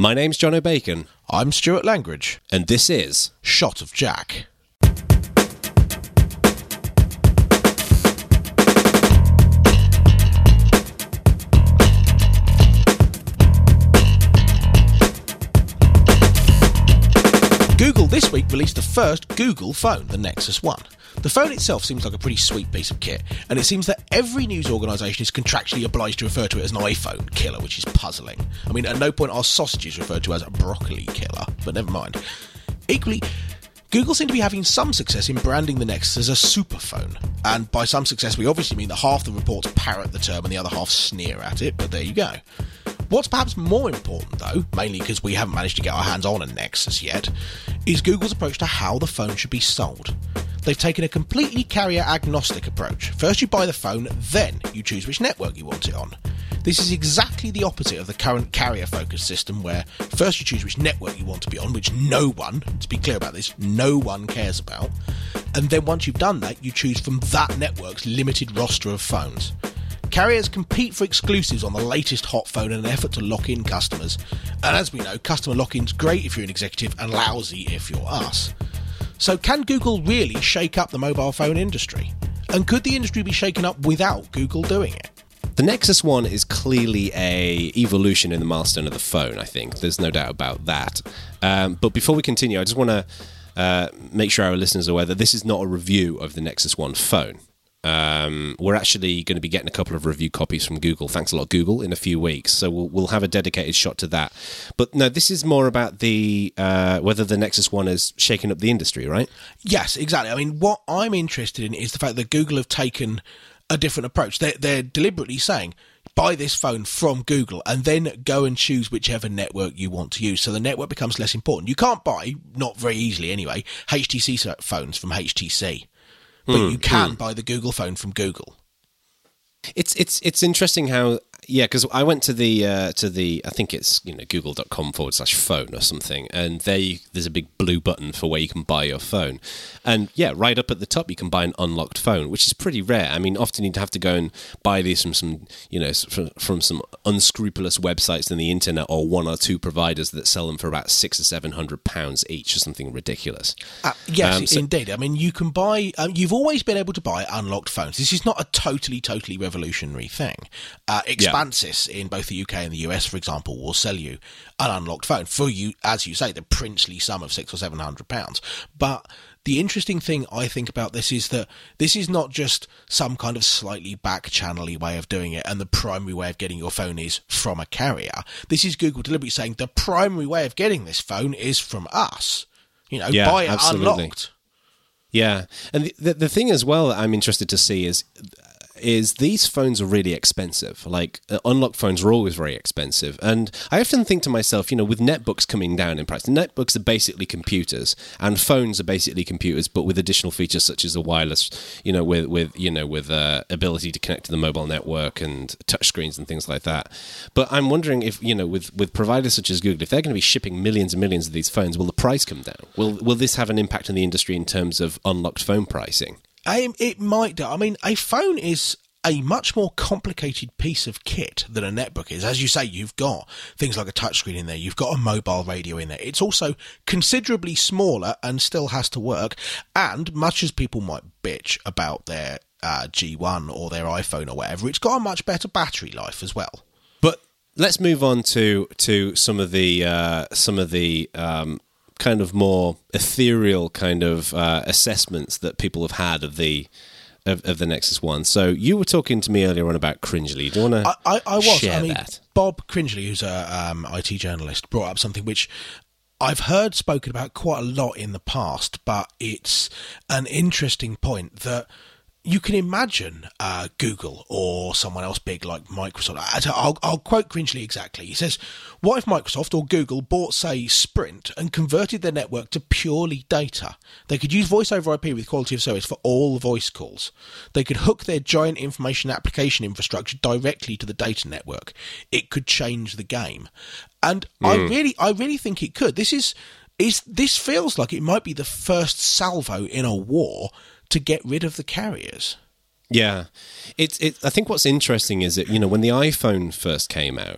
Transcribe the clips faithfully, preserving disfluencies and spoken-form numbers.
My name's John O'Bacon. I'm Stuart Langridge. And this is Shot of Jack. Google this week released the first Google phone, the Nexus One. The phone itself seems like a pretty sweet piece of kit, and it seems that every news organisation is contractually obliged to refer to it as an iPhone killer, which is puzzling. I mean, at no point are sausages referred to as a broccoli killer, but never mind. Equally, Google seem to be having some success in branding the Nexus as a superphone, and by some success we obviously mean that half the reports parrot the term and the other half sneer at it, but there you go. What's perhaps more important though, mainly because we haven't managed to get our hands on a Nexus yet, is Google's approach to how the phone should be sold. They've taken a completely carrier-agnostic approach. First you buy the phone, then you choose which network you want it on. This is exactly the opposite of the current carrier-focused system where first you choose which network you want to be on, which no one, to be clear about this, no one cares about, and then once you've done that, you choose from that network's limited roster of phones. Carriers compete for exclusives on the latest hot phone in an effort to lock in customers, and as we know, customer lock-in's great if you're an executive and lousy if you're us. So can Google really shake up the mobile phone industry? And could the industry be shaken up without Google doing it? The Nexus One is clearly a evolution in the milestone of the phone, I think. There's no doubt about that. Um, but before we continue, I just want to uh, make sure our listeners are aware that this is not a review of the Nexus One phone. Um, we're actually going to be getting a couple of review copies from Google. Thanks a lot, Google, in a few weeks. So we'll we'll have a dedicated shot to that. But no, this is more about the uh, whether the Nexus One is shaking up the industry, right? Yes, exactly. I mean, what I'm interested in is the fact that Google have taken a different approach. They're, they're deliberately saying, buy this phone from Google and then go and choose whichever network you want to use. So the network becomes less important. You can't buy, not very easily anyway, H T C phones from H T C. But mm, you can mm. buy the Google phone from Google. It's it's it's interesting how yeah, because I went to the uh, to the I think it's you know google.com forward slash phone or something, and there you, there's a big blue button for where you can buy your phone, and yeah, right up at the top you can buy an unlocked phone, which is pretty rare. I mean, often you'd have to go and buy these from some you know from, from some unscrupulous websites on the internet or one or two providers that sell them for about six or seven hundred pounds each or something ridiculous. Uh, yes, um, so, indeed. I mean, you can buy. Um, you've always been able to buy unlocked phones. This is not a totally, totally revolutionary thing. Uh, Expansys yeah. in both the U K and the U S, for example, will sell you an unlocked phone for you, as you say, the princely sum of six or seven hundred pounds. But the interesting thing I think about this is that this is not just some kind of slightly back-channel-y way of doing it, and the primary way of getting your phone is from a carrier. This is Google deliberately saying the primary way of getting this phone is from us. You know, yeah, buy it absolutely. unlocked. Yeah, and the, the the thing as well that I'm interested to see is. is these phones are really expensive. Like, uh, unlocked phones are always very expensive. And I often think to myself, you know, with netbooks coming down in price, netbooks are basically computers, and phones are basically computers, but with additional features such as a wireless, you know, with, with you know, with uh, ability to connect to the mobile network and touchscreens and things like that. But I'm wondering if, you know, with, with providers such as Google, if they're going to be shipping millions and millions of these phones, will the price come down? Will, will this have an impact on the industry in terms of unlocked phone pricing? Um, it might do. I mean, a phone is a much more complicated piece of kit than a netbook is. As you say, you've got things like a touchscreen in there, you've got a mobile radio in there. It's also considerably smaller and still has to work. And much as people might bitch about their uh, G one or their iPhone or whatever, it's got a much better battery life as well. But let's move on to to some of the uh, some of the um, kind of more ethereal kind of uh, assessments that people have had of the of, of the Nexus One. So you were talking to me earlier on about Cringely. Do you want to I, I, I was. share I mean, that? Bob Cringely, who's a um, I T journalist, brought up something which I've heard spoken about quite a lot in the past, but it's an interesting point that you can imagine uh, Google or someone else big like Microsoft. I'll, I'll quote Cringely exactly. He says, what if Microsoft or Google bought, say, Sprint and converted their network to purely data? They could use voice over I P with quality of service for all voice calls. They could hook their giant information application infrastructure directly to the data network. It could change the game. And mm. I really, I really think it could. This is, is, this feels like it might be the first salvo in a war to get rid of the carriers. Yeah. It's it I think what's interesting is that, you know, when the iPhone first came out,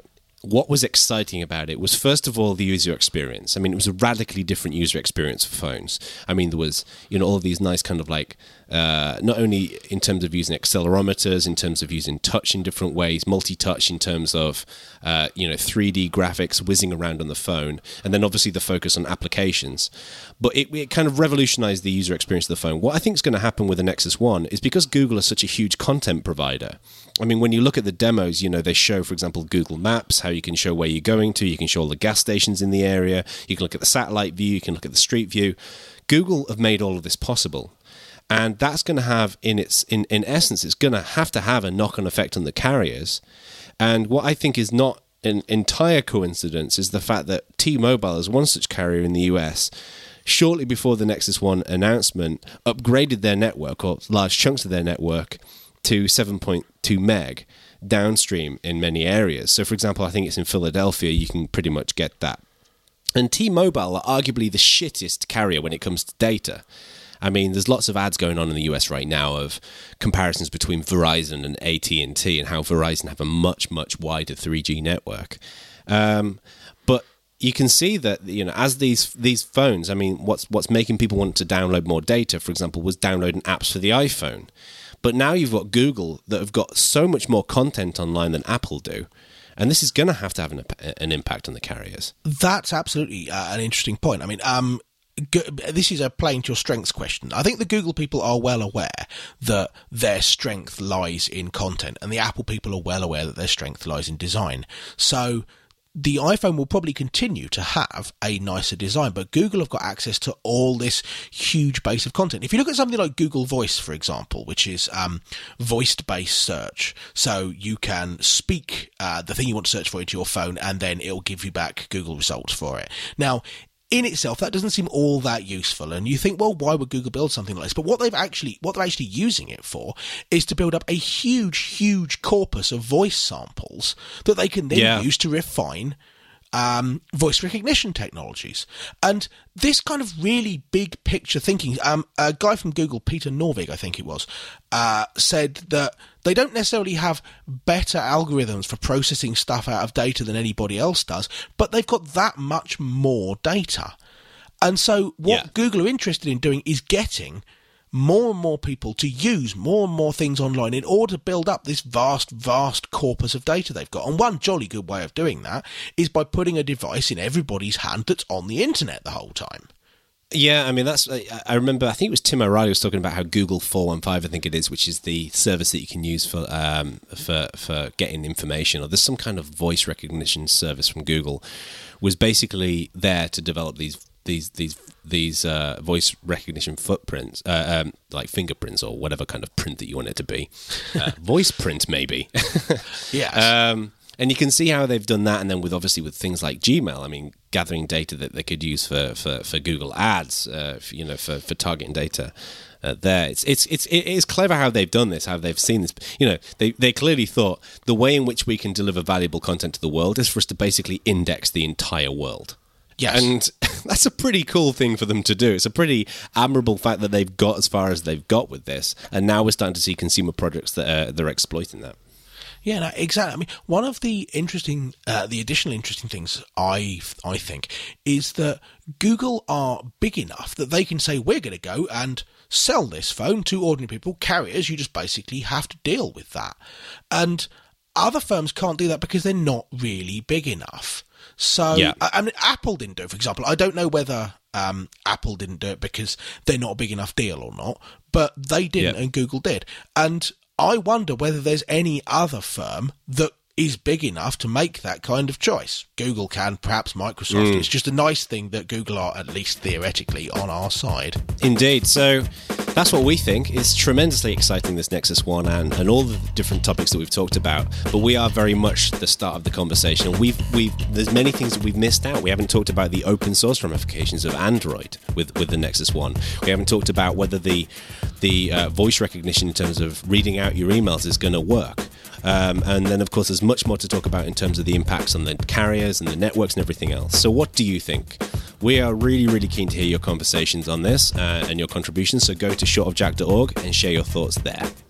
what was exciting about it was, first of all, the user experience. I mean, it was a radically different user experience for phones. I mean, there was, you know, all of these nice kind of like, uh, not only in terms of using accelerometers, in terms of using touch in different ways, multi-touch in terms of, uh, you know, three D graphics whizzing around on the phone, and then obviously the focus on applications. But it, it kind of revolutionized the user experience of the phone. What I think is going to happen with the Nexus one is because Google is such a huge content provider. I mean, when you look at the demos, you know, they show, for example, Google Maps, how you can show where you're going to, you can show all the gas stations in the area, you can look at the satellite view, you can look at the street view. Google have made all of this possible. And that's going to have, in its in, in essence, it's going to have to have a knock-on effect on the carriers. And what I think is not an entire coincidence is the fact that T-Mobile, as one such carrier in the U S, shortly before the Nexus one announcement, upgraded their network, or large chunks of their network, to seven point two meg downstream in many areas. So, for example, I think it's in Philadelphia, you can pretty much get that. And T-Mobile are arguably the shittest carrier when it comes to data. I mean, there's lots of ads going on in the U S right now of comparisons between Verizon and A T and T and how Verizon have a much, much wider three G network. Um, but you can see that, you know, as these these phones, I mean, what's what's making people want to download more data, for example, was downloading apps for the iPhone. But now you've got Google that have got so much more content online than Apple do. And this is going to have to have an, an impact on the carriers. That's absolutely uh, an interesting point. I mean, um, g- this is a playing to your strengths question. I think the Google people are well aware that their strength lies in content, and the Apple people are well aware that their strength lies in design. So the iPhone will probably continue to have a nicer design, but Google have got access to all this huge base of content. If you look at something like Google Voice, for example, which is um, voice-based search, so you can speak uh, the thing you want to search for into your phone, and then it'll give you back Google results for it. Now, in itself, that doesn't seem all that useful, and you think, well, why would Google build something like this? But what they've actually, what they're actually using it for is to build up a huge, huge corpus of voice samples that they can then yeah. use to refine um, voice recognition technologies. And this kind of really big picture thinking, um, a guy from Google, Peter Norvig, I think it was, uh, said that they don't necessarily have better algorithms for processing stuff out of data than anybody else does, but they've got that much more data. And so what yeah. Google are interested in doing is getting more and more people to use more and more things online in order to build up this vast, vast corpus of data they've got. And one jolly good way of doing that is by putting a device in everybody's hand that's on the internet the whole time. Yeah, I mean, that's. I remember, I think it was Tim O'Reilly was talking about how Google four one five, I think it is, which is the service that you can use for um, for for getting information, or there's some kind of voice recognition service from Google, was basically there to develop these these these these uh, voice recognition footprints, uh, um, like fingerprints or whatever kind of print that you want it to be, uh, voice print maybe. Yes. Um, And you can see how they've done that, and then with obviously with things like Gmail, I mean, gathering data that they could use for, for, for Google Ads, uh, for, you know, for, for targeting data uh, there. It's it's it's it is clever how they've done this, how they've seen this. You know, they they clearly thought the way in which we can deliver valuable content to the world is for us to basically index the entire world. Yes. And that's a pretty cool thing for them to do. It's a pretty admirable fact that they've got as far as they've got with this, and now we're starting to see consumer products that are, they're exploiting that. Yeah, no, exactly. I mean, one of the interesting, uh, the additional interesting things I I think is that Google are big enough that they can say, we're going to go and sell this phone to ordinary people, carriers. You just basically have to deal with that. And other firms can't do that because they're not really big enough. So, yeah. I, I mean, Apple didn't do it, for example. I don't know whether um, Apple didn't do it because they're not a big enough deal or not, but they didn't, yeah. and Google did. And I wonder whether there's any other firm that is big enough to make that kind of choice. Google can, perhaps Microsoft. Mm. It's just a nice thing that Google are, at least theoretically, on our side. Indeed. So that's what we think. It's tremendously exciting, this Nexus one, and, and all the different topics that we've talked about. But we are very much the start of the conversation. We've we've there's many things that we've missed out. We haven't talked about the open source ramifications of Android with, with the Nexus one. We haven't talked about whether the the uh, voice recognition in terms of reading out your emails is going to work. Um, and then, of course, there's much more to talk about in terms of the impacts on the carriers and the networks and everything else. So what do you think? We are really, really keen to hear your conversations on this uh, and your contributions. So go to short of jack dot org and share your thoughts there.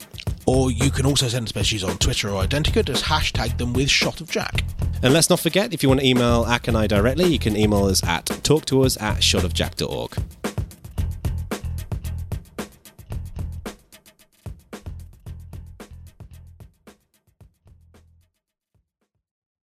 Or you can also send us messages on Twitter or Identica, just hashtag them with Shot of Jack. And let's not forget, if you want to email Ak and I directly, you can email us at talktous at shotofjack dot org.